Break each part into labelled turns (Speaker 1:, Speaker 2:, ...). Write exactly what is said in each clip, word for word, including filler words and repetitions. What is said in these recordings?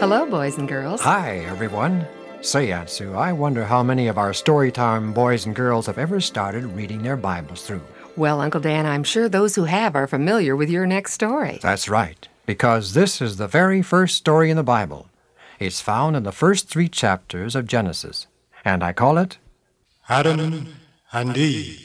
Speaker 1: Hello, boys and girls.
Speaker 2: Hi, everyone. Say, Aunt Sue, I wonder how many of our Storytime boys and girls have ever started reading their Bibles through.
Speaker 1: Well, Uncle Dan, I'm sure those who have are familiar with your next story.
Speaker 2: That's right, because this is the very first story in the Bible. It's found in the first three chapters of Genesis, and I call it
Speaker 3: Adam and Eve.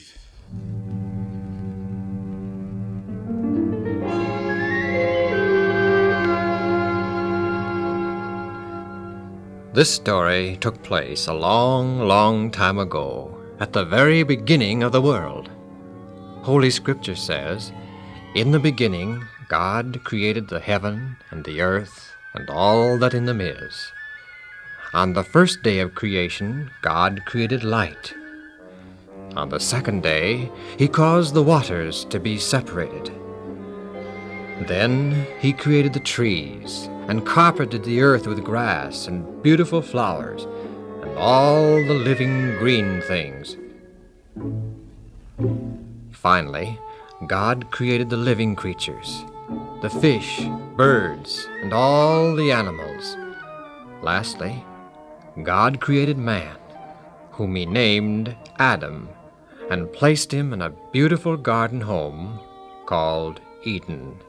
Speaker 2: This story took place a long, long time ago, at the very beginning of the world. Holy Scripture says, "In the beginning, God created the heaven and the earth and all that in them is. On the first day of creation, God created light. On the second day, He caused the waters to be separated. Then He created the trees and carpeted the earth with grass and beautiful flowers and all the living green things. Finally, God created the living creatures, the fish, birds, and all the animals. Lastly, God created man, whom He named Adam, and placed him in a beautiful garden home called Eden."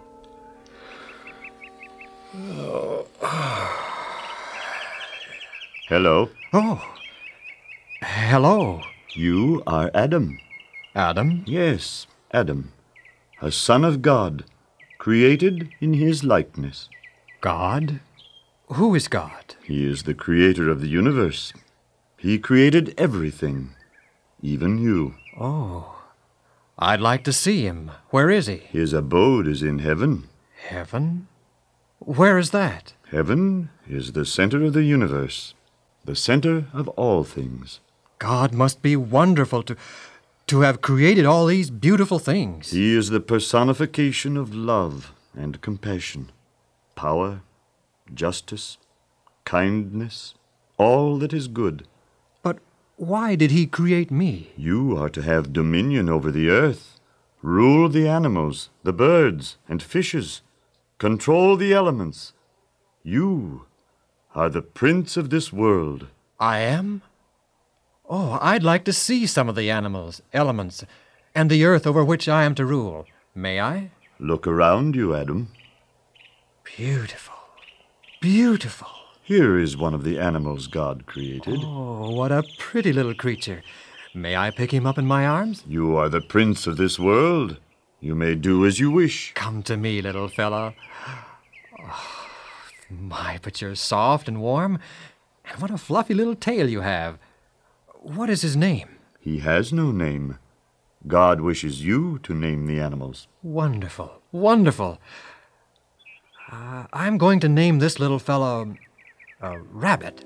Speaker 4: Hello.
Speaker 2: Oh, hello,
Speaker 4: You are Adam.
Speaker 2: Adam.
Speaker 4: Yes, Adam, a son of God, created in His likeness.
Speaker 2: God? Who is God?
Speaker 4: He is the creator of the universe. He created everything, even you.
Speaker 2: Oh, I'd like to see Him. Where is He?
Speaker 4: His abode is in heaven.
Speaker 2: Heaven? Where is that?
Speaker 4: Heaven is the center of the universe, the center of all things.
Speaker 2: God must be wonderful to, to have created all these beautiful things.
Speaker 4: He is the personification of love and compassion, power, justice, kindness, all that is good.
Speaker 2: But why did He create me?
Speaker 4: You are to have dominion over the earth, rule the animals, the birds, and fishes, control the elements. You are the prince of this world.
Speaker 2: I am? Oh, I'd like to see some of the animals, elements, and the earth over which I am to rule. May I?
Speaker 4: Look around you, Adam.
Speaker 2: Beautiful. Beautiful.
Speaker 4: Here is one of the animals God created.
Speaker 2: Oh, what a pretty little creature. May I pick him up in my arms?
Speaker 4: You are the prince of this world. You may do as you wish.
Speaker 2: Come to me, little fellow. Oh, my, but you're soft and warm. And what a fluffy little tail you have. What is his name?
Speaker 4: He has no name. God wishes you to name the animals.
Speaker 2: Wonderful, wonderful. Uh, I'm going to name this little fellow uh, Rabbit.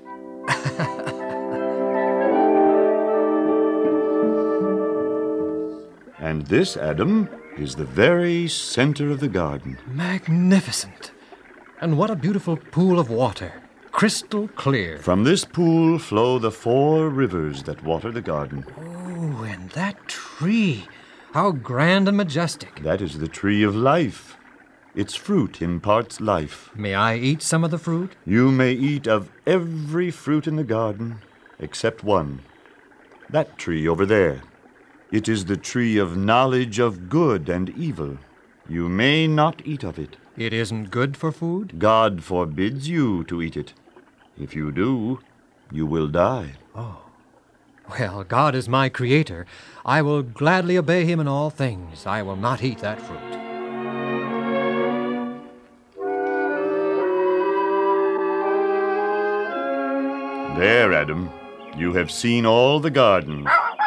Speaker 4: And this, Adam, is the very center of the garden.
Speaker 2: Magnificent. And what a beautiful pool of water. Crystal clear.
Speaker 4: From this pool flow the four rivers that water the garden.
Speaker 2: Oh, and that tree. How grand and majestic.
Speaker 4: That is the tree of life. Its fruit imparts life.
Speaker 2: May I eat some of the fruit?
Speaker 4: You may eat of every fruit in the garden except one. That tree over there. It is the tree of knowledge of good and evil. You may not eat of it.
Speaker 2: It isn't good for food?
Speaker 4: God forbids you to eat it. If you do, you will die.
Speaker 2: Oh. Well, God is my creator. I will gladly obey Him in all things. I will not eat that fruit.
Speaker 4: There, Adam. You have seen all the garden.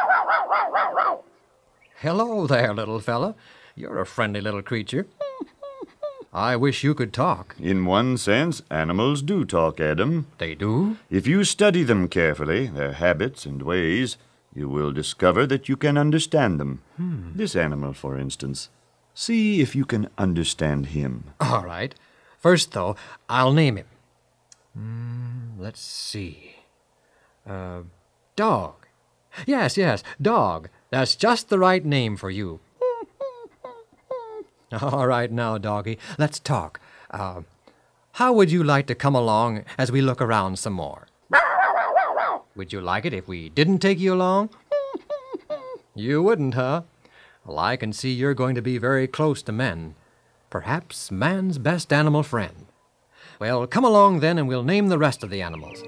Speaker 2: Hello there, little fella. You're a friendly little creature. I wish you could talk.
Speaker 4: In one sense, animals do talk, Adam.
Speaker 2: They do?
Speaker 4: If you study them carefully, their habits and ways, you will discover that you can understand them.
Speaker 2: Hmm.
Speaker 4: This animal, for instance. See if you can understand him.
Speaker 2: All right. First, though, I'll name him. Mm, let's see. Uh, dog. Yes, yes, dog. That's just the right name for you. All right now, doggy, let's talk. Uh, how would you like to come along as we look around some more? Would you like it if we didn't take you along? You wouldn't, huh? Well, I can see you're going to be very close to men. Perhaps man's best animal friend. Well, come along then, and we'll name the rest of the animals.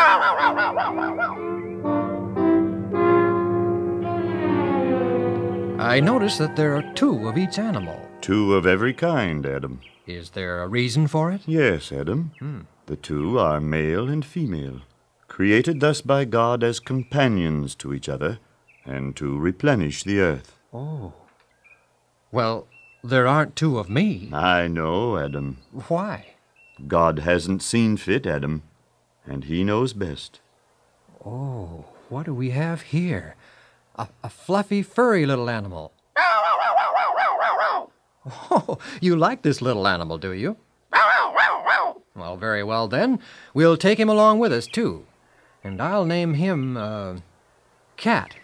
Speaker 2: I notice that there are two of each animal.
Speaker 4: Two of every kind, Adam.
Speaker 2: Is there a reason for it?
Speaker 4: Yes, Adam.
Speaker 2: Hmm.
Speaker 4: The two are male and female, created thus by God as companions to each other and to replenish the earth.
Speaker 2: Oh. Well, there aren't two of me.
Speaker 4: I know, Adam.
Speaker 2: Why?
Speaker 4: God hasn't seen fit, Adam, and he knows best.
Speaker 2: Oh, what do we have here? A, a fluffy, furry little animal. Oh, you like this little animal, do you? Well, very well then. We'll take him along with us, too. And I'll name him, uh, Cat.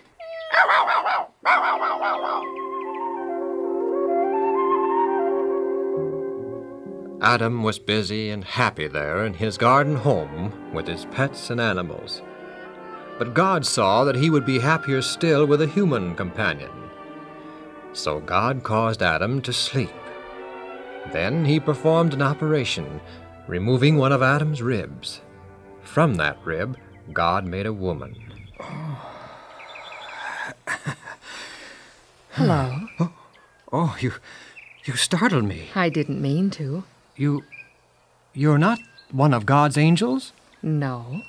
Speaker 2: Adam was busy and happy there in his garden home with his pets and animals. But God saw that he would be happier still with a human companion. So God caused Adam to sleep. Then he performed an operation, removing one of Adam's ribs. From that rib, God made a woman.
Speaker 1: Hello.
Speaker 2: Oh, oh you, you startled me.
Speaker 1: I didn't mean to.
Speaker 2: You, you're not one of God's angels?
Speaker 1: No.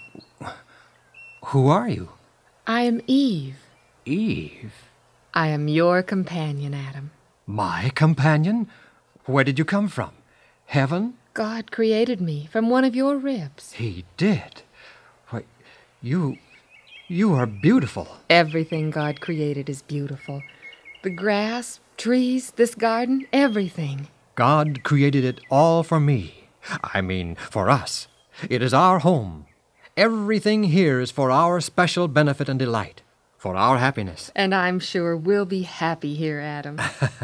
Speaker 2: Who are you?
Speaker 1: I am Eve.
Speaker 2: Eve?
Speaker 1: I am your companion, Adam.
Speaker 2: My companion? Where did you come from? Heaven?
Speaker 1: God created me from one of your ribs.
Speaker 2: He did. Why, you, you are beautiful.
Speaker 1: Everything God created is beautiful. The grass, trees, this garden, everything.
Speaker 2: God created it all for me. I mean, for us. It is our home. Everything here is for our special benefit and delight, for our happiness.
Speaker 1: And I'm sure we'll be happy here, Adam.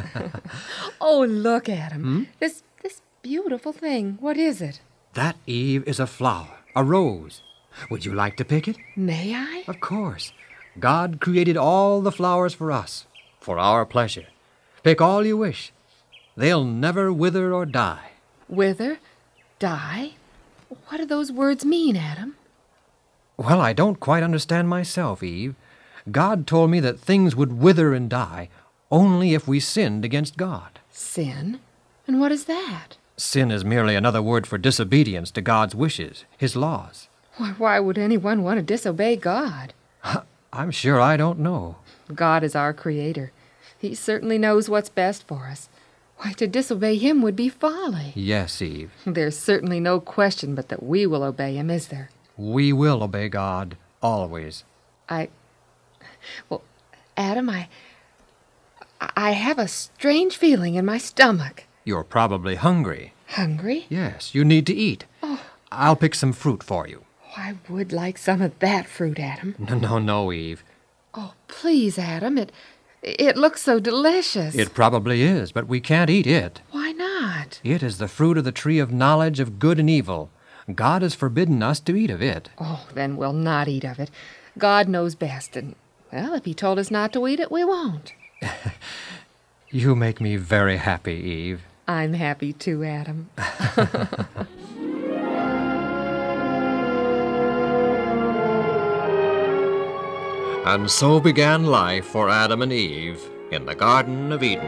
Speaker 1: Oh, look, Adam.
Speaker 2: Hmm?
Speaker 1: This this beautiful thing. What is it?
Speaker 2: That, Eve, is a flower, a rose. Would you like to pick it?
Speaker 1: May I?
Speaker 2: Of course. God created all the flowers for us, for our pleasure. Pick all you wish. They'll never wither or die.
Speaker 1: Wither? Die? What do those words mean, Adam?
Speaker 2: Well, I don't quite understand myself, Eve. God told me that things would wither and die only if we sinned against God.
Speaker 1: Sin? And what is that?
Speaker 2: Sin is merely another word for disobedience to God's wishes, His laws.
Speaker 1: Why, why would anyone want to disobey God?
Speaker 2: I'm sure I don't know.
Speaker 1: God is our creator. He certainly knows what's best for us. Why, to disobey him would be folly.
Speaker 2: Yes, Eve.
Speaker 1: There's certainly no question but that we will obey him, is there?
Speaker 2: We will obey God, always.
Speaker 1: I... Well, Adam, I... I have a strange feeling in my stomach.
Speaker 2: You're probably hungry.
Speaker 1: Hungry?
Speaker 2: Yes, you need to eat.
Speaker 1: Oh.
Speaker 2: I'll pick some fruit for you.
Speaker 1: I would like some of that fruit, Adam.
Speaker 2: No, no, no, Eve.
Speaker 1: Oh, please, Adam. It it looks so delicious.
Speaker 2: It probably is, but we can't eat it.
Speaker 1: Why not?
Speaker 2: It is the fruit of the tree of knowledge of good and evil. God has forbidden us to eat of it.
Speaker 1: Oh, then we'll not eat of it. God knows best, and, well, if he told us not to eat it, we won't.
Speaker 2: You make me very happy, Eve.
Speaker 1: I'm happy too, Adam.
Speaker 2: And so began life for Adam and Eve in the Garden of Eden.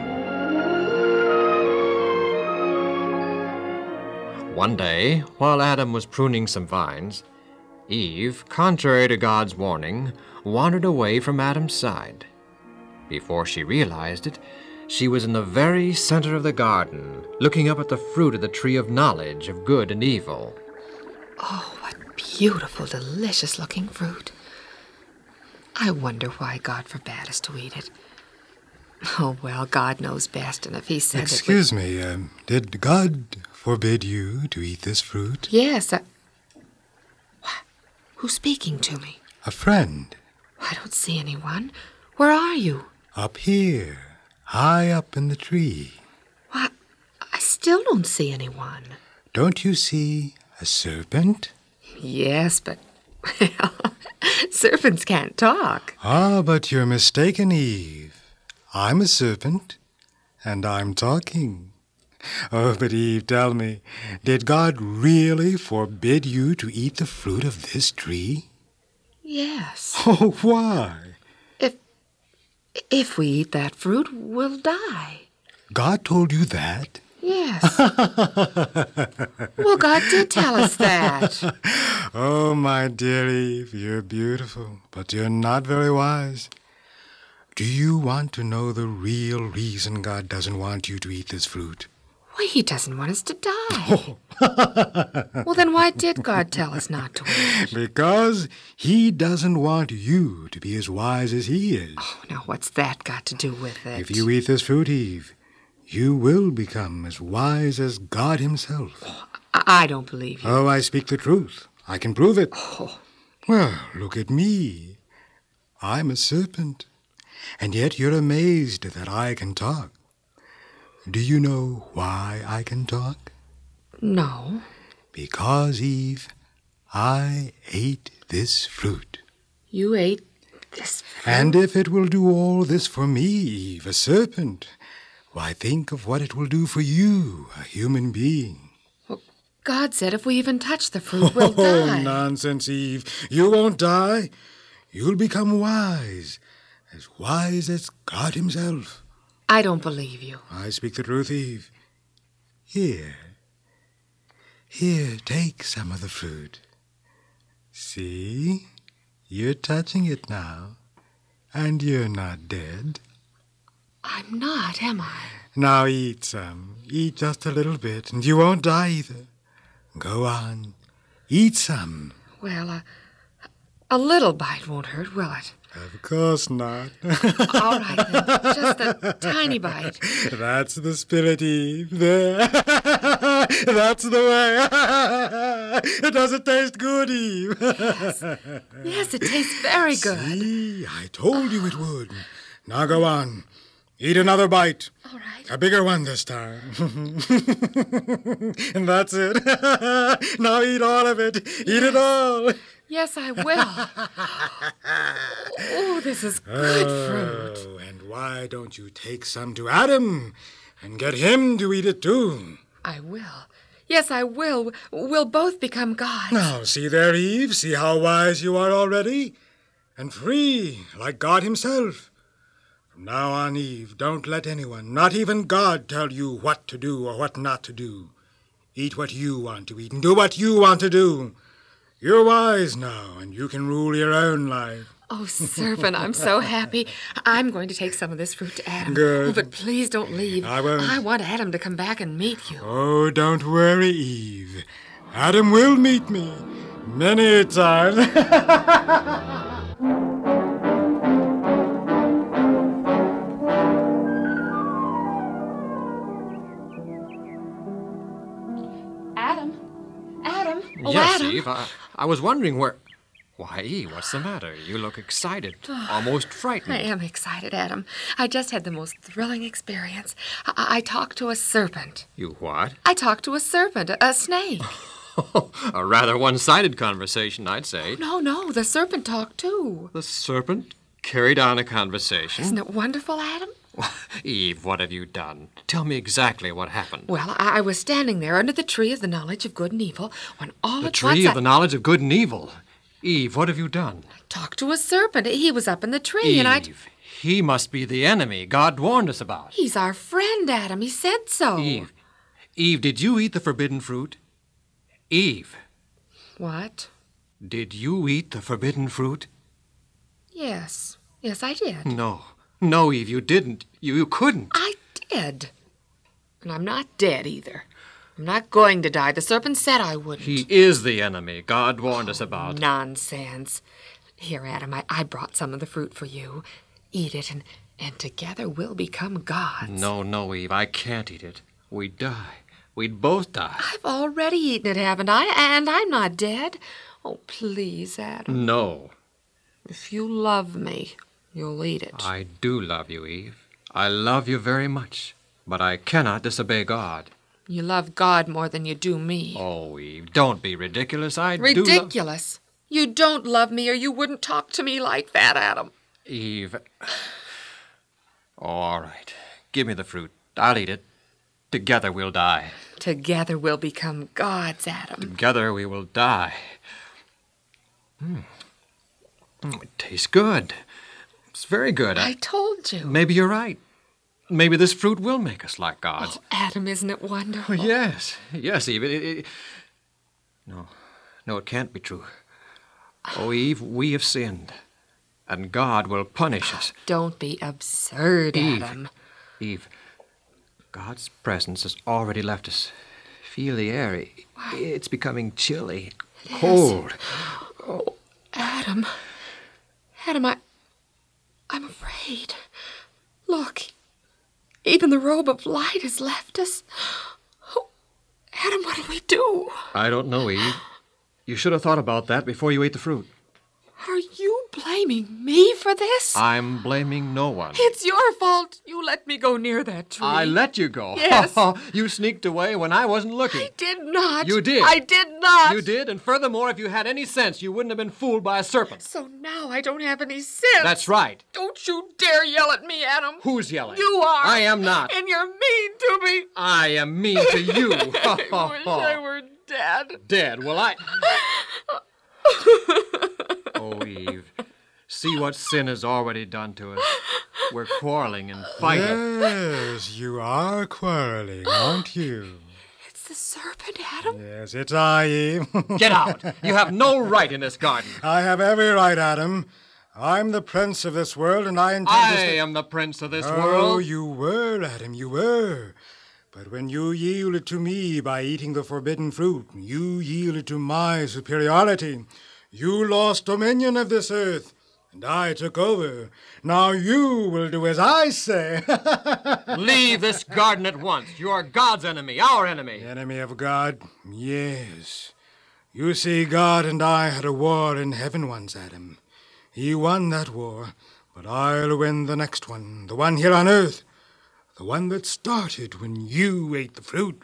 Speaker 2: One day, while Adam was pruning some vines, Eve, contrary to God's warning, wandered away from Adam's side. Before she realized it, she was in the very center of the garden, looking up at the fruit of the tree of knowledge of good and evil.
Speaker 1: Oh, what beautiful, delicious-looking fruit. I wonder why God forbade us to eat it. Oh, well, God knows best, and if he said
Speaker 3: Excuse
Speaker 1: that we...
Speaker 3: me, um, did God forbid you to eat this fruit?
Speaker 1: Yes, I... What? Who's speaking to me?
Speaker 3: A friend.
Speaker 1: I don't see anyone. Where are you?
Speaker 3: Up here, high up in the tree.
Speaker 1: Why, I still don't see anyone.
Speaker 3: Don't you see a serpent?
Speaker 1: Yes, but, well, serpents can't talk.
Speaker 3: Ah, but you're mistaken, Eve. I'm a serpent, and I'm talking. Oh, but Eve, tell me, did God really forbid you to eat the fruit of this tree?
Speaker 1: Yes.
Speaker 3: Oh, why?
Speaker 1: If, if we eat that fruit, we'll die.
Speaker 3: God told you that?
Speaker 1: Yes. Well, God did tell us that.
Speaker 3: Oh, my dear Eve, you're beautiful, but you're not very wise. Do you want to know the real reason God doesn't want you to eat this fruit?
Speaker 1: Why, he doesn't want us to die. Well, then why did God tell us not to eat?
Speaker 3: Because he doesn't want you to be as wise as he is.
Speaker 1: Oh, now what's that got to do with it?
Speaker 3: If you eat this fruit, Eve, you will become as wise as God himself.
Speaker 1: I, I don't believe you.
Speaker 3: Oh, I speak the truth. I can prove it.
Speaker 1: Oh.
Speaker 3: Well, look at me. I'm a serpent, and yet you're amazed that I can talk. Do you know why I can talk?
Speaker 1: No.
Speaker 3: Because, Eve, I ate this fruit.
Speaker 1: You ate this fruit?
Speaker 3: And if it will do all this for me, Eve, a serpent, why, think of what it will do for you, a human being.
Speaker 1: Well, God said if we even touch the fruit, we'll
Speaker 3: Oh,
Speaker 1: die.
Speaker 3: nonsense, Eve. You won't die. You'll become wise, as wise as God himself.
Speaker 1: I don't believe you.
Speaker 3: I speak the truth, Eve. Here. Here, take some of the fruit. See? You're touching it now, and you're not dead.
Speaker 1: I'm not, am I?
Speaker 3: Now eat some. Eat just a little bit, and you won't die either. Go on. Eat some.
Speaker 1: Well, uh, a little bite won't hurt, will it?
Speaker 3: Of course not.
Speaker 1: All right, then. Just a tiny bite.
Speaker 3: That's the spirit, Eve. There. That's the way. Does it taste good, Eve?
Speaker 1: Yes. Yes, it tastes very good.
Speaker 3: See, I told you it would. Now go on. Eat another bite.
Speaker 1: All right.
Speaker 3: A bigger one this time. And that's it. Now eat all of it. Eat it all.
Speaker 1: Yes, I will. Oh, this is good fruit.
Speaker 3: Oh, and why don't you take some to Adam and get him to eat it too?
Speaker 1: I will. Yes, I will. We'll both become gods.
Speaker 3: Now, see there, Eve. See how wise you are already. And free, like God himself. From now on, Eve, don't let anyone, not even God, tell you what to do or what not to do. Eat what you want to eat and do what you want to do. You're wise now, and you can rule your own life.
Speaker 1: Oh, Serpent, I'm so happy. I'm going to take some of this fruit to Adam.
Speaker 3: Good.
Speaker 1: Oh, but please don't leave.
Speaker 3: I won't.
Speaker 1: I want Adam to come back and meet you.
Speaker 3: Oh, don't worry, Eve. Adam will meet me many a time.
Speaker 1: Adam? Adam? Oh,
Speaker 2: yes,
Speaker 1: Adam.
Speaker 2: Eve. I, I was wondering where. Why, Eve, what's the matter? You look excited, almost frightened.
Speaker 1: I am excited, Adam. I just had the most thrilling experience. I, I talked to a serpent.
Speaker 2: You what?
Speaker 1: I talked to a serpent, a, a snake.
Speaker 2: A rather one-sided conversation, I'd say.
Speaker 1: No, no, the serpent talked too.
Speaker 2: The serpent carried on a conversation.
Speaker 1: Isn't it wonderful, Adam?
Speaker 2: Eve, what have you done? Tell me exactly what happened.
Speaker 1: Well, I, I was standing there under the tree of the knowledge of good and evil when all
Speaker 2: The
Speaker 1: at
Speaker 2: tree
Speaker 1: once
Speaker 2: of
Speaker 1: I
Speaker 2: the knowledge of good and evil. Eve, what have you done?
Speaker 1: talked to a serpent. He was up in the tree,
Speaker 2: Eve,
Speaker 1: and I...
Speaker 2: he must be the enemy God warned us about.
Speaker 1: He's our friend, Adam. He said so.
Speaker 2: Eve, Eve, did you eat the forbidden fruit? Eve,
Speaker 1: What?
Speaker 2: did you eat the forbidden fruit?
Speaker 1: Yes. Yes, I did.
Speaker 2: No. No, Eve, you didn't. You, you couldn't.
Speaker 1: I did. And I'm not dead either. I'm not going to die. The serpent said I wouldn't.
Speaker 2: He is the enemy God warned us about.
Speaker 1: Nonsense. Here, Adam, I, I brought some of the fruit for you. Eat it, and, and together we'll become gods.
Speaker 2: No, no, Eve, I can't eat it. We'd die. We'd both die.
Speaker 1: I've already eaten it, haven't I? And I'm not dead. Oh, please, Adam.
Speaker 2: No.
Speaker 1: If you love me, you'll eat it.
Speaker 2: I do love you, Eve. I love you very much. But I cannot disobey God.
Speaker 1: You love God more than you do me.
Speaker 2: Oh, Eve, don't be ridiculous. I do love...
Speaker 1: Ridiculous? You don't love me or you wouldn't talk to me like that, Adam.
Speaker 2: Eve. Oh, all right. Give me the fruit. I'll eat it. Together we'll die.
Speaker 1: Together we'll become gods, Adam.
Speaker 2: Together we will die. Mm. Mm, it tastes good. It's very good.
Speaker 1: I told you.
Speaker 2: Maybe you're right. Maybe this fruit will make us like gods.
Speaker 1: Oh, Adam, isn't it wonderful?
Speaker 2: Oh, yes. Yes, Eve. It, it, it... No. No, it can't be true. Oh, Eve, we have sinned. And God will punish us.
Speaker 1: Don't be absurd,
Speaker 2: Eve,
Speaker 1: Adam.
Speaker 2: Eve, God's presence has already left us. Feel the air. It's becoming chilly, cold.
Speaker 1: Oh, Adam. Adam, I... I'm afraid. Look, even the robe of light has left us. Oh, Adam, what do we do?
Speaker 2: I don't know, Eve. You should have thought about that before you ate the fruit.
Speaker 1: Are you blaming me for this?
Speaker 2: I'm blaming no one.
Speaker 1: It's your fault. You let me go near that tree.
Speaker 2: I let you go.
Speaker 1: Yes.
Speaker 2: You sneaked away when I wasn't looking.
Speaker 1: I did not.
Speaker 2: You did.
Speaker 1: I did not.
Speaker 2: You did, and furthermore, if you had any sense, you wouldn't have been fooled by a serpent.
Speaker 1: So now I don't have any sense.
Speaker 2: That's right.
Speaker 1: Don't you dare yell at me, Adam.
Speaker 2: Who's yelling?
Speaker 1: You are.
Speaker 2: I am not.
Speaker 1: And you're mean to me.
Speaker 2: I am mean to you.
Speaker 1: I wish I were dead.
Speaker 2: Dead? Well, I... Oh, Eve, see what sin has already done to us. We're quarreling and fighting.
Speaker 3: Yes, you are quarreling, aren't you?
Speaker 1: It's the serpent, Adam.
Speaker 3: Yes, it's I, Eve.
Speaker 2: Get out. You have no right in this garden.
Speaker 3: I have every right, Adam. I'm the prince of this world, and I intend
Speaker 2: I
Speaker 3: to stay...
Speaker 2: am the prince of this
Speaker 3: oh,
Speaker 2: world.
Speaker 3: Oh, you were, Adam, you were. But when you yielded to me by eating the forbidden fruit, you yielded to my superiority. You lost dominion of this earth, and I took over. Now you will do as I say.
Speaker 2: Leave this garden at once. You are God's enemy, our enemy.
Speaker 3: Enemy of God? Yes. You see, God and I had a war in heaven once, Adam. He won that war, but I'll win the next one, the one here on earth, the one that started when you ate the fruit.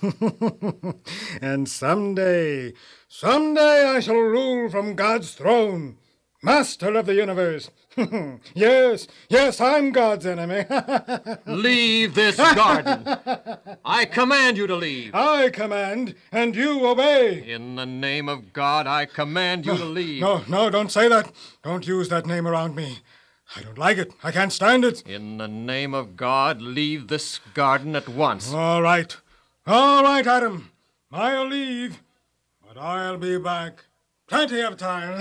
Speaker 3: And someday, someday I shall rule from God's throne, master of the universe. Yes, yes, I'm God's enemy.
Speaker 2: Leave this garden. I command you to leave.
Speaker 3: I command, and you obey.
Speaker 2: In the name of God, I command you
Speaker 3: no,
Speaker 2: to leave.
Speaker 3: No, no, don't say that. Don't use that name around me. I don't like it. I can't stand it.
Speaker 2: In the name of God, leave this garden at once.
Speaker 3: All right. All right, Adam. I'll leave, but I'll be back. Plenty of time.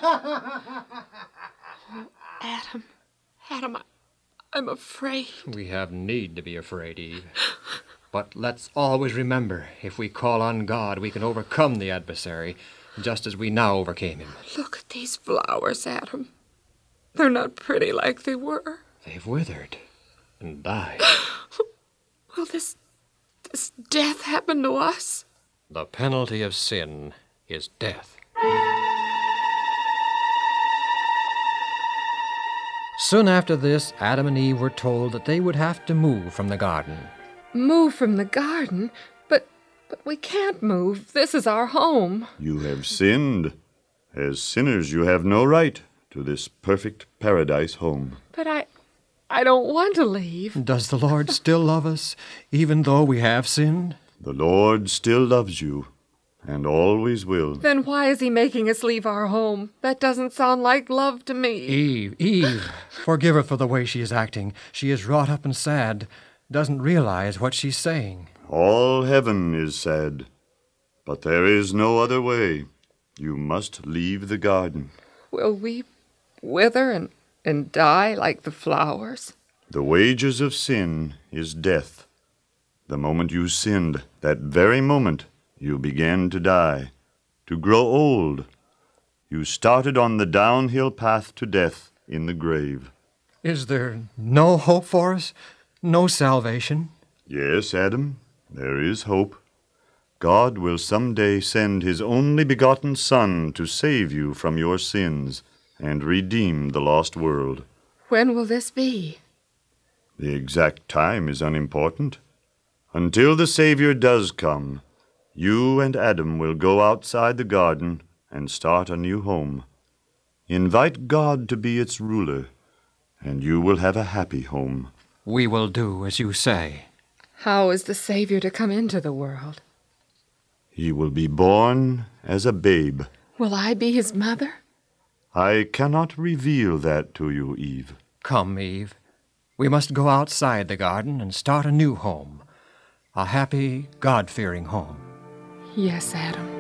Speaker 1: Adam, Adam, I, I'm afraid.
Speaker 2: We have need to be afraid, Eve. But let's always remember, if we call on God, we can overcome the adversary, just as we now overcame him.
Speaker 1: Look at these flowers, Adam. They're not pretty like they were.
Speaker 2: They've withered and died.
Speaker 1: Will this, this death happen to us?
Speaker 2: The penalty of sin is death. Soon after this, Adam and Eve were told that they would have to move from the garden.
Speaker 1: Move from the garden? But, but we can't move. This is our home.
Speaker 4: You have sinned. As sinners, you have no right to this perfect paradise home.
Speaker 1: But I... I don't want to leave.
Speaker 2: Does the Lord still love us, even though we have sinned?
Speaker 4: The Lord still loves you, and always will.
Speaker 1: Then why is he making us leave our home? That doesn't sound like love to me.
Speaker 2: Eve, Eve, forgive her for the way she is acting. She is wrought up and sad, doesn't realize what she's saying.
Speaker 4: All heaven is sad, but there is no other way. You must leave the garden.
Speaker 1: Will we wither and, and die like the flowers?
Speaker 4: The wages of sin is death. The moment you sinned, that very moment, you began to die, to grow old. You started on the downhill path to death in the grave.
Speaker 2: Is there no hope for us? No salvation?
Speaker 4: Yes, Adam, there is hope. God will someday send his only begotten Son to save you from your sins and redeem the lost world.
Speaker 1: When will this be?
Speaker 4: The exact time is unimportant. Until the Savior does come, you and Adam will go outside the garden and start a new home. Invite God to be its ruler, and you will have a happy home.
Speaker 2: We will do as you say.
Speaker 1: How is the Savior to come into the world?
Speaker 4: He will be born as a babe.
Speaker 1: Will I be his mother?
Speaker 4: I cannot reveal that to you, Eve.
Speaker 2: Come, Eve. We must go outside the garden and start a new home. A happy, God-fearing home.
Speaker 1: Yes, Adam.